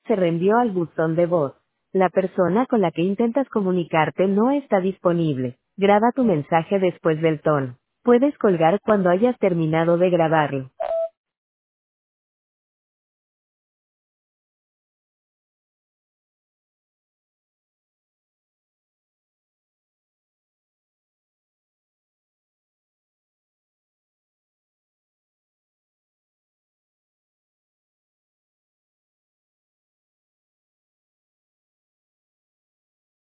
Se reenvió al buzón de voz. La persona con la que intentas comunicarte no está disponible. Graba tu mensaje después del tono. Puedes colgar cuando hayas terminado de grabarlo.